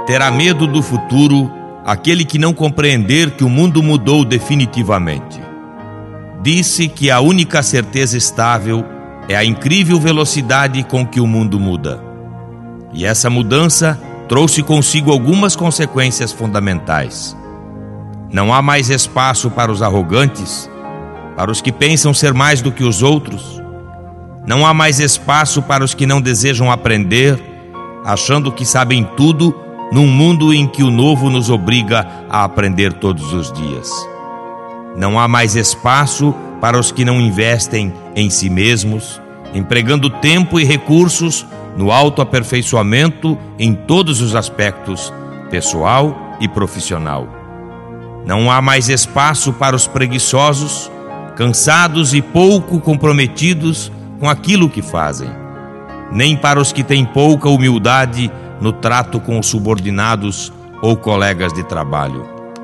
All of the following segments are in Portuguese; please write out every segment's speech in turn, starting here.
Terá medo do futuro aquele que não compreender que o mundo mudou definitivamente. Disse que a única certeza estável é a incrível velocidade com que o mundo muda. E essa mudança trouxe consigo algumas consequências fundamentais. Não há mais espaço para os arrogantes, para os que pensam ser mais do que os outros. Não há mais espaço para os que não desejam aprender, achando que sabem tudo, num mundo em que o novo nos obriga a aprender todos os dias. Não há mais espaço para os que não investem em si mesmos, empregando tempo e recursos no autoaperfeiçoamento em todos os aspectos, pessoal e profissional. Não há mais espaço para os preguiçosos, cansados e pouco comprometidos com aquilo que fazem, nem para os que têm pouca humildade no trato com os subordinados ou colegas de trabalho.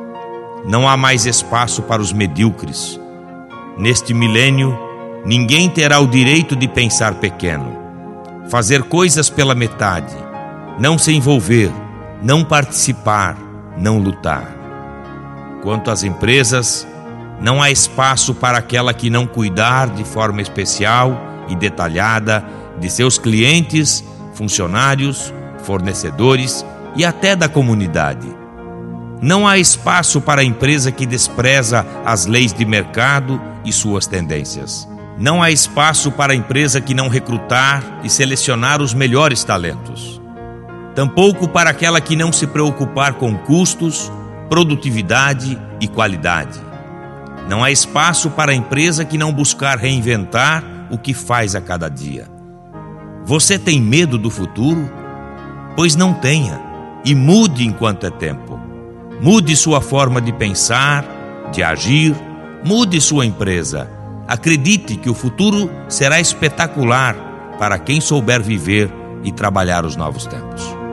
Não há mais espaço para os medíocres. Neste milênio, ninguém terá o direito de pensar pequeno, fazer coisas pela metade, não se envolver, não participar, não lutar. Quanto às empresas, não há espaço para aquela que não cuidar de forma especial e detalhada de seus clientes, funcionários, fornecedores e até da comunidade. Não há espaço para a empresa que despreza as leis de mercado e suas tendências. Não há espaço para a empresa que não recrutar e selecionar os melhores talentos. Tampouco para aquela que não se preocupar com custos, produtividade e qualidade. Não há espaço para a empresa que não buscar reinventar o que faz a cada dia. Você tem medo do futuro? Pois não tenha, e mude enquanto é tempo. Mude sua forma de pensar, de agir, mude sua empresa. Acredite que o futuro será espetacular para quem souber viver e trabalhar os novos tempos.